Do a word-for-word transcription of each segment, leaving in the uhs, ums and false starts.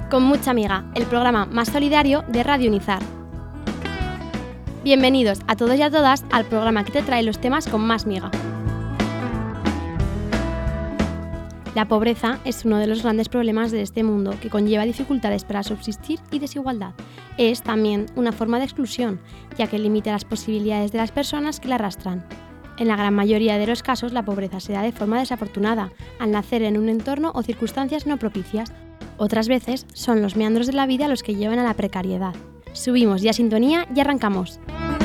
Con Mucha Miga, el programa más solidario de Radio Unizar. Bienvenidos a todos y a todas al programa que te trae los temas con más miga. La pobreza es uno de los grandes problemas de este mundo que conlleva dificultades para subsistir y desigualdad. Es también una forma de exclusión, ya que limita las posibilidades de las personas que la arrastran. En la gran mayoría de los casos, la pobreza se da de forma desafortunada, al nacer en un entorno o circunstancias no propicias. Otras veces son los meandros de la vida los que llevan a la precariedad. Subimos ya sintonía y arrancamos.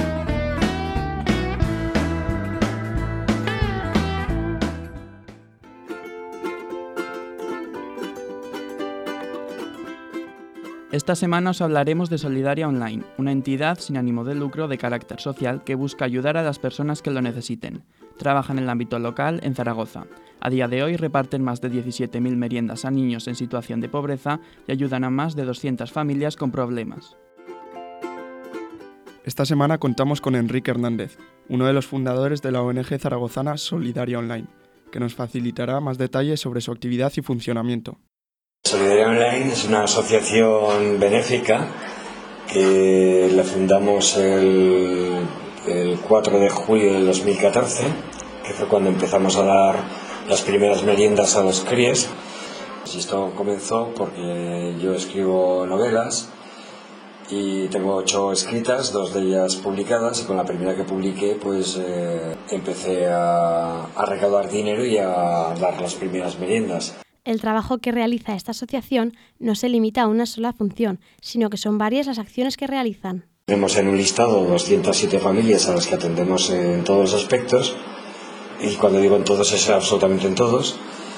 Esta semana os hablaremos de Solidaria Online, una entidad sin ánimo de lucro de carácter social que busca ayudar a las personas que lo necesiten. Trabaja en el ámbito local en Zaragoza. A día de hoy reparten más de diecisiete mil meriendas a niños en situación de pobreza y ayudan a más de doscientas familias con problemas. Esta semana contamos con Enrique Hernández, uno de los fundadores de la O N Ge zaragozana Solidaria Online, que nos facilitará más detalles sobre su actividad y funcionamiento. Solidaria Online es una asociación benéfica que la fundamos el, el cuatro de julio del dos mil catorce, que fue cuando empezamos a dar las primeras meriendas a los críes. Y esto comenzó porque yo escribo novelas y tengo ocho escritas, dos de ellas publicadas, y con la primera que publiqué pues eh, empecé a, a recaudar dinero y a dar las primeras meriendas. El trabajo que realiza esta asociación no se limita a una sola función, sino que son varias las acciones que realizan. Tenemos en un listado doscientas siete familias a las que atendemos en todos los aspectos, y cuando digo en todos es absolutamente en todos.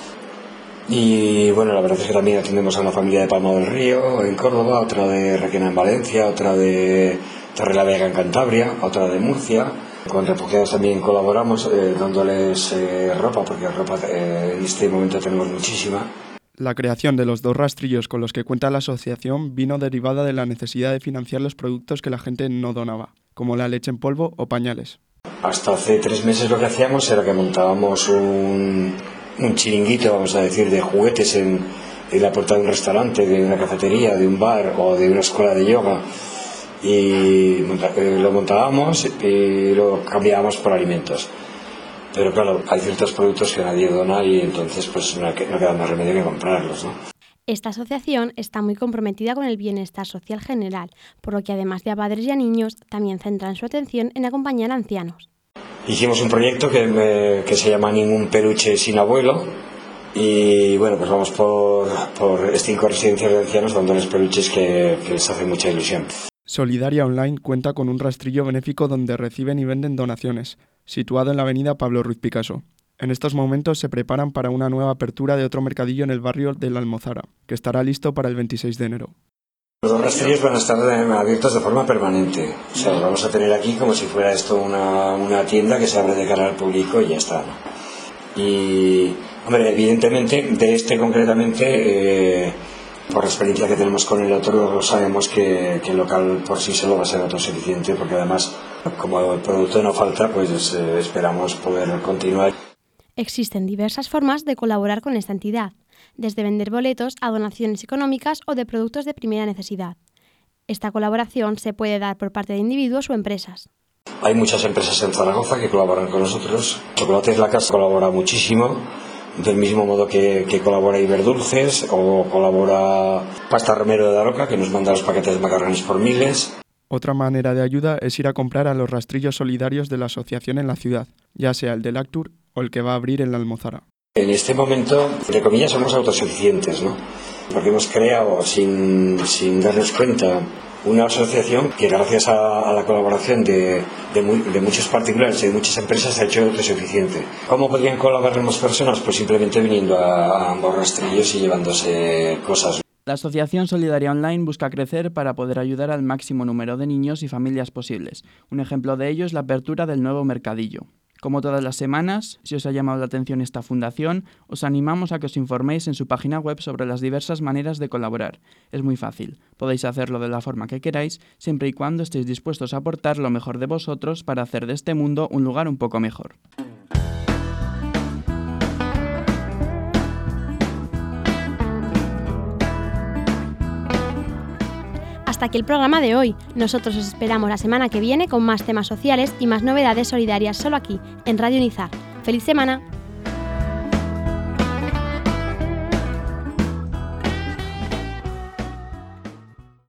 Y bueno, la verdad es que también atendemos a una familia de Palma del Río en Córdoba, otra de Requena en Valencia, otra de Torrelavega en Cantabria, otra de Murcia. Con refugiados también colaboramos eh, dándoles eh, ropa, porque ropa eh, en este momento tenemos muchísima. La creación de los dos rastrillos con los que cuenta la asociación vino derivada de la necesidad de financiar los productos que la gente no donaba, como la leche en polvo o pañales. Hasta hace tres meses lo que hacíamos era que montábamos un, un chiringuito, vamos a decir, de juguetes en, en la puerta de un restaurante, de una cafetería, de un bar o de una escuela de yoga. Y lo montábamos y lo cambiábamos por alimentos. Pero claro, hay ciertos productos que nadie dona y entonces pues no, no queda más remedio que comprarlos, ¿no? Esta asociación está muy comprometida con el bienestar social general, por lo que además de a padres y a niños, también centran su atención en acompañar a ancianos. Hicimos un proyecto que, me, que se llama Ningún peluche sin abuelo. Y bueno, pues vamos por, por cinco residencias de ancianos dándoles peluches que, que les hace mucha ilusión. Solidaria Online cuenta con un rastrillo benéfico donde reciben y venden donaciones, situado en la avenida Pablo Ruiz Picasso. En estos momentos se preparan para una nueva apertura de otro mercadillo en el barrio de la Almozara, que estará listo para el veintiséis de enero. Los dos rastrillos van a estar abiertos de forma permanente. O sea, los vamos a tener aquí como si fuera esto una, una tienda que se abre de cara al público y ya está, ¿no? Y, hombre, evidentemente, de este concretamente... Eh, Por la experiencia que tenemos con el otro, sabemos que, que el local por sí solo va a ser autosuficiente, porque además, como el producto no falta, pues eh, esperamos poder continuar. Existen diversas formas de colaborar con esta entidad, desde vender boletos a donaciones económicas o de productos de primera necesidad. Esta colaboración se puede dar por parte de individuos o empresas. Hay muchas empresas en Zaragoza que colaboran con nosotros. Chocolates La Casa colabora muchísimo. Del mismo modo que, que colabora Iberdulces o colabora Pasta Romero de Daroca, que nos manda los paquetes de macarrones por miles. Otra manera de ayuda es ir a comprar a los rastrillos solidarios de la asociación en la ciudad, ya sea el del Actur o el que va a abrir en la Almozara. En este momento, entre comillas, somos autosuficientes, ¿no? Porque hemos creado, sin, sin darnos cuenta, una asociación que gracias a, a la colaboración de, de, muy, de muchos particulares y de muchas empresas se ha hecho autosuficiente. ¿Cómo podrían colaborar más personas? Pues simplemente viniendo a, a ambos rastrillos y llevándose cosas. La Asociación Solidaria Online busca crecer para poder ayudar al máximo número de niños y familias posibles. Un ejemplo de ello es la apertura del nuevo mercadillo. Como todas las semanas, si os ha llamado la atención esta fundación, os animamos a que os informéis en su página web sobre las diversas maneras de colaborar. Es muy fácil, podéis hacerlo de la forma que queráis, siempre y cuando estéis dispuestos a aportar lo mejor de vosotros para hacer de este mundo un lugar un poco mejor. Hasta aquí el programa de hoy. Nosotros os esperamos la semana que viene con más temas sociales y más novedades solidarias solo aquí, en Radio Nizar. ¡Feliz semana!